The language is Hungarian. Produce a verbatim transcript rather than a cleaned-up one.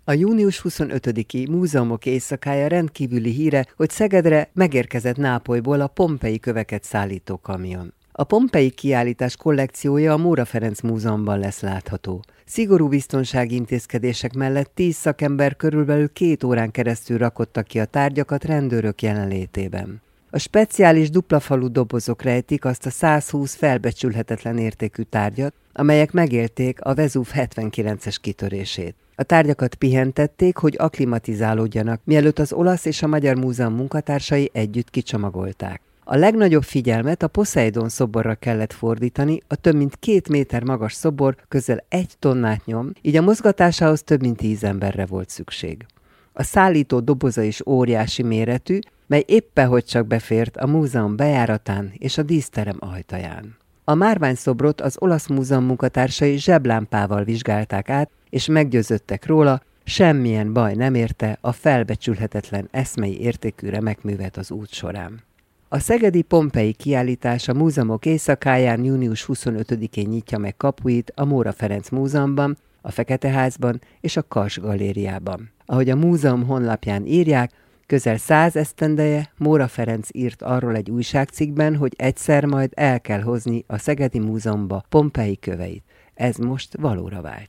A június huszonötödiki Múzeumok éjszakája rendkívüli híre, hogy Szegedre megérkezett Nápolyból a Pompei köveket szállító kamion. A Pompei kiállítás kollekciója a Móra Ferenc Múzeumban lesz látható. Szigorú biztonsági intézkedések mellett tíz szakember körülbelül két órán keresztül rakottak ki a tárgyakat rendőrök jelenlétében. A speciális duplafalú dobozok rejtik azt a százhúsz felbecsülhetetlen értékű tárgyat, amelyek megélték a Vezúv hetvenkilences kitörését. A tárgyakat pihentették, hogy akklimatizálódjanak, mielőtt az olasz és a magyar múzeum munkatársai együtt kicsomagolták. A legnagyobb figyelmet a Poseidon szoborra kellett fordítani, a több mint két méter magas szobor közel egy tonnát nyom, így a mozgatásához több mint tíz emberre volt szükség. A szállító doboza is óriási méretű, mely éppen hogy csak befért a múzeum bejáratán és a díszterem ajtaján. A márványszobrot az olasz múzeum munkatársai zseblámpával vizsgálták át, és meggyőződtek róla, semmilyen baj nem érte a felbecsülhetetlen eszmei értékű remekművet az út során. A szegedi Pompei kiállítás a Múzeumok éjszakáján június huszonötödikén nyitja meg kapuit a Móra Ferenc Múzeumban, a Feketeházban és a Kars galériában. Ahogy a múzeum honlapján írják, közel száz esztendeje Móra Ferenc írt arról egy újságcikkben, hogy egyszer majd el kell hozni a Szegedi Múzeumba Pompei köveit. Ez most valóra vált.